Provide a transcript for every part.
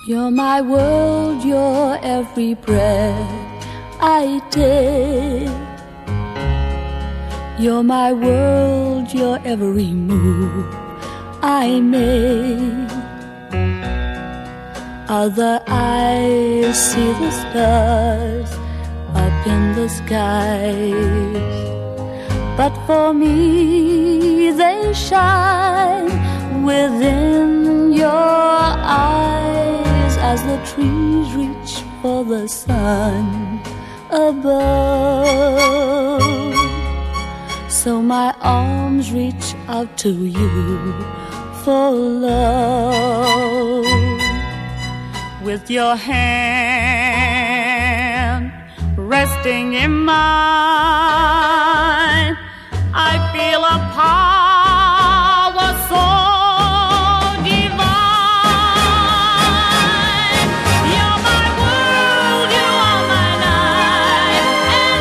You're my world, you're every breath I take. You're my world, you're every move I make. Other eyes see the stars up in the skies, but for me they shine within your eyes as the trees reach for the sun above. So my arms reach out to you for love. With your hand resting in mine, I feel a power so divine. You're my world, you are my night and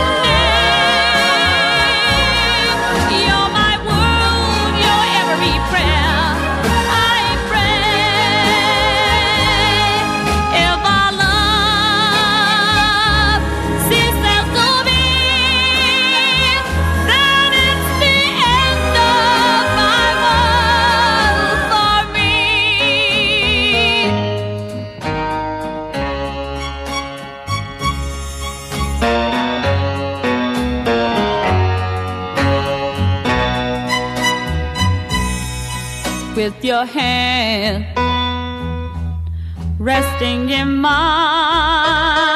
day. You're my world, you're every prayer I pray. If our love ceases to be, then it's the end of my world for me. With your hand resting in mine,